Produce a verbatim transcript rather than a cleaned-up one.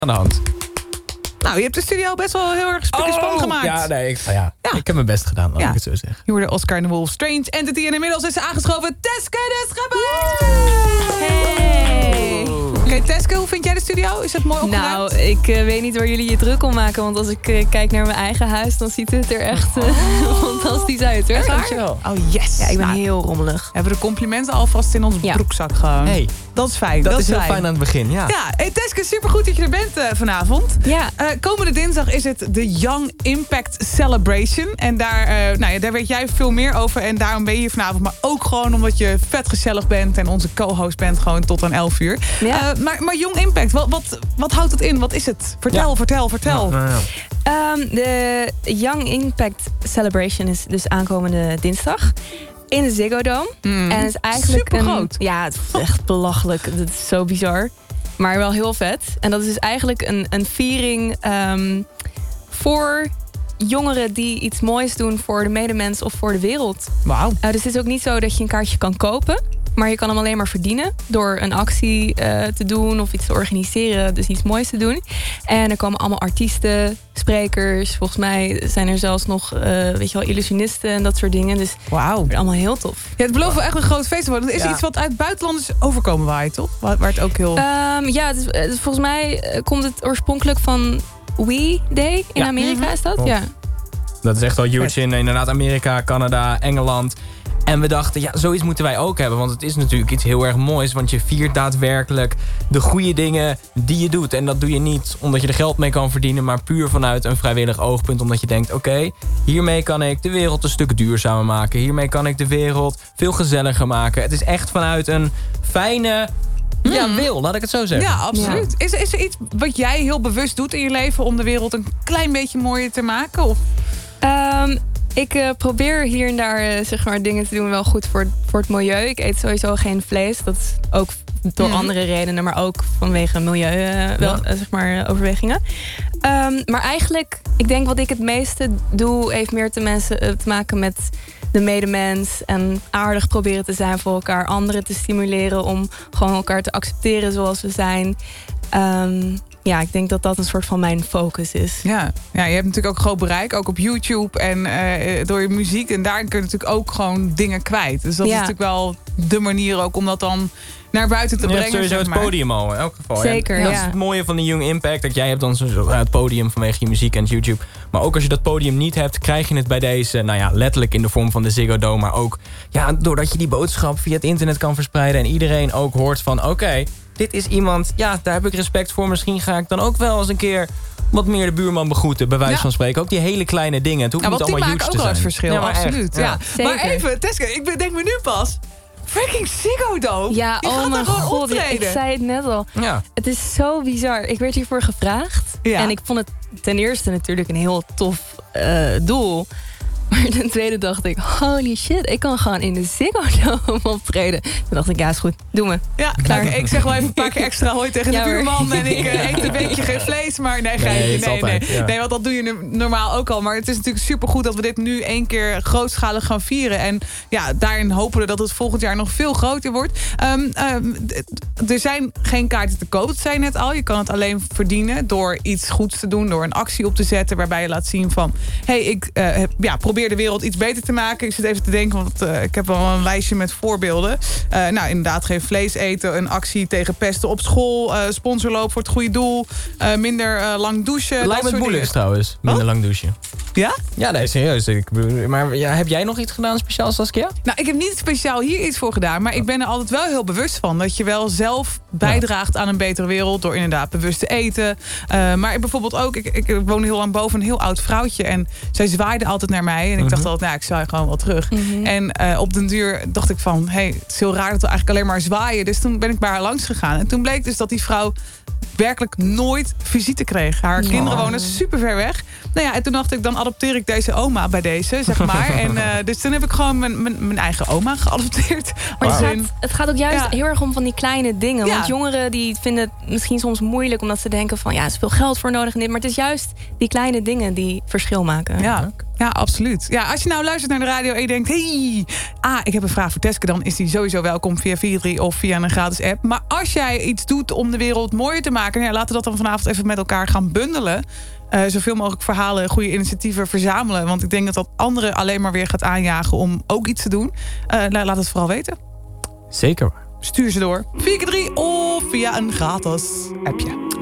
aan de hand? Nou, je hebt de studio best wel heel erg spik en span gemaakt. Ja, nee, ik, ja, ja. ik heb mijn best gedaan, laat ja. ik het zo zeggen. Je hoorde Oscar en de Wolf, Strange Entity. En inmiddels is ze aangeschoven, Teske de Schepper! Hey! Oké, okay, Teske, hoe vind jij de studio? Is het mooi opgeruimd? Nou, ik uh, weet niet waar jullie je druk om maken. Want als ik uh, kijk naar mijn eigen huis, dan ziet het er echt uh, oh. fantastisch uit, hoor. Dankjewel. Oh, yes. Ja, ik ben nou, heel rommelig. We hebben de complimenten alvast in onze ja. broekzak gewoon. Hey. Dat is fijn. Dat, dat is heel fijn. fijn aan het begin, ja. Ja, hey Teske, supergoed dat je er bent uh, vanavond. Ja. Uh, komende dinsdag is het de Young Impact Celebration. En daar, uh, nou ja, daar weet jij veel meer over. En daarom ben je hier vanavond. Maar ook gewoon omdat je vet gezellig bent. En onze co-host bent gewoon tot aan elf uur. Ja. Uh, maar, maar Young Impact, wat, wat, wat houdt het in? Wat is het? Vertel, ja. vertel, vertel. Ja, ja, ja. Um, de Young Impact Celebration is dus aankomende dinsdag. In de Ziggo Dome. Mm, en het is eigenlijk supergroot. Een, ja, het is echt belachelijk. Het is zo bizar. Maar wel heel vet. En dat is dus eigenlijk een, een viering um, voor jongeren die iets moois doen voor de medemens of voor de wereld. Wauw. Uh, dus het is ook niet zo dat je een kaartje kan kopen. Maar je kan hem alleen maar verdienen door een actie uh, te doen of iets te organiseren. Dus iets moois te doen. En er komen allemaal artiesten, sprekers. Volgens mij zijn er zelfs nog uh, weet je wel, illusionisten en dat soort dingen. Dus wauw. Allemaal heel tof. Ja, het belooft wel echt een groot feest te worden. Het is ja. iets wat uit buitenlanders overkomen waaien, toch? Waar, waar het ook heel... Um, ja, het is, het is, volgens mij uh, komt het oorspronkelijk van We Day in ja. Amerika, mm-hmm. is dat? Oh. Ja. Dat is echt wel huge in inderdaad Amerika, Canada, Engeland. En we dachten, ja, zoiets moeten wij ook hebben. Want het is natuurlijk iets heel erg moois. Want je viert daadwerkelijk de goede dingen die je doet. En dat doe je niet omdat je er geld mee kan verdienen. Maar puur vanuit een vrijwillig oogpunt. Omdat je denkt, oké, okay, hiermee kan ik de wereld een stuk duurzamer maken. Hiermee kan ik de wereld veel gezelliger maken. Het is echt vanuit een fijne... Ja, mm. wil, laat ik het zo zeggen. Ja, absoluut. Ja. Is, is er iets wat jij heel bewust doet in je leven... om de wereld een klein beetje mooier te maken? Of? Um, ik uh, probeer hier en daar uh, zeg maar, dingen te doen wel goed voor, voor het milieu. Ik eet sowieso geen vlees. Dat is ook door mm. andere redenen, maar ook vanwege milieu uh, wel, uh, zeg maar, uh, overwegingen. Um, maar eigenlijk, ik denk wat ik het meeste doe... heeft meer te, mensen, uh, te maken met... de medemens en aardig proberen te zijn voor elkaar. Anderen te stimuleren om gewoon elkaar te accepteren zoals we zijn. Um, ja, ik denk dat dat een soort van mijn focus is. Ja, ja je hebt natuurlijk ook groot bereik. Ook op YouTube en uh, door je muziek. En daar kun je natuurlijk ook gewoon dingen kwijt. Dus dat ja. is natuurlijk wel de manier ook om dat dan... naar buiten te brengen. Je hebt sowieso het podium al, in elk geval. Zeker, ja. ja. Dat is het mooie van de Young Impact. Dat jij hebt dan zo het podium vanwege je muziek en YouTube. Maar ook als je dat podium niet hebt, krijg je het bij deze... nou ja, letterlijk in de vorm van de Ziggo Dome. Maar ook ja, doordat je die boodschap via het internet kan verspreiden... en iedereen ook hoort van, oké, okay, dit is iemand... ja, daar heb ik respect voor. Misschien ga ik dan ook wel eens een keer... wat meer de buurman begroeten, bij wijze ja. van spreken. Ook die hele kleine dingen. Het hoeft ja, niet allemaal huge te zijn. Die maken ook wel het verschil, ja, absoluut. Ja. Ja. Maar even, Teske, ik denk me nu pas... freaking Ziggo Dome. Ja, je oh mijn god, ja, ik zei het net al. Ja. Het is zo bizar. Ik werd hiervoor gevraagd. Ja. En ik vond het ten eerste natuurlijk een heel tof uh, doel. Maar ten tweede dacht ik, holy shit, ik kan gewoon in de Ziggo Dome optreden. Toen dacht ik, ja, is goed, doe me. Ja, klaar. Ik zeg wel even een paar keer extra hoi tegen ja, de buurman. En ik uh, eet een beetje geen vlees, maar nee, nee, nee, nee, altijd, nee. Ja. nee, want dat doe je normaal ook al. Maar het is natuurlijk supergoed dat we dit nu één keer grootschalig gaan vieren. En ja, daarin hopen we dat het volgend jaar nog veel groter wordt. Um, um, er zijn geen kaarten te koop, dat zei je net al. Je kan het alleen verdienen door iets goeds te doen, door een actie op te zetten waarbij je laat zien van, hé, hey, ik uh, heb, ja, probeer de wereld iets beter te maken. Ik zit even te denken, want uh, ik heb wel een lijstje met voorbeelden. Uh, nou, inderdaad, geen vlees eten, een actie tegen pesten op school, uh, sponsorloop voor het goede doel, uh, minder uh, lang douchen. Lijkt me moeilijk trouwens, minder Wat? lang douchen. Ja? Ja, nee, serieus. Ik, maar ja, heb jij nog iets gedaan speciaal, Saskia? Nou, ik heb niet speciaal hier iets voor gedaan, maar ik ben er altijd wel heel bewust van. Dat je wel zelf bijdraagt ja. aan een betere wereld door inderdaad bewust te eten. Uh, maar bijvoorbeeld ook, ik, ik woon heel lang boven een heel oud vrouwtje en zij zwaaide altijd naar mij. En ik mm-hmm. dacht altijd, nou, ik zwaai gewoon wel terug. Mm-hmm. En uh, op den duur dacht ik van, hé, hey, het is heel raar dat we eigenlijk alleen maar zwaaien. Dus toen ben ik bij haar langs gegaan. En toen bleek dus dat die vrouw werkelijk nooit visite kreeg. Haar kinderen wonen super ver weg. Nou ja, en toen dacht ik, dan adopteer ik deze oma bij deze, zeg maar. En uh, dus toen heb ik gewoon mijn, mijn, mijn eigen oma geadopteerd. Maar wow. het, gaat, het gaat ook juist ja. heel erg om van die kleine dingen. Ja. Want jongeren die vinden het misschien soms moeilijk, omdat ze denken van, ja, er is veel geld voor nodig en dit. Maar het is juist die kleine dingen die verschil maken. Ja. Ja, absoluut. Ja, als je nou luistert naar de radio en je denkt, hey, ah, ik heb een vraag voor Teske, dan is die sowieso welkom via vier drie of via een gratis app. Maar als jij iets doet om de wereld mooier te maken, maken. En ja, laten we dat dan vanavond even met elkaar gaan bundelen. Uh, zoveel mogelijk verhalen, goede initiatieven verzamelen. Want ik denk dat dat anderen alleen maar weer gaat aanjagen om ook iets te doen. Uh, laat het vooral weten. Zeker. Stuur ze door. vier keer drie of via een gratis appje.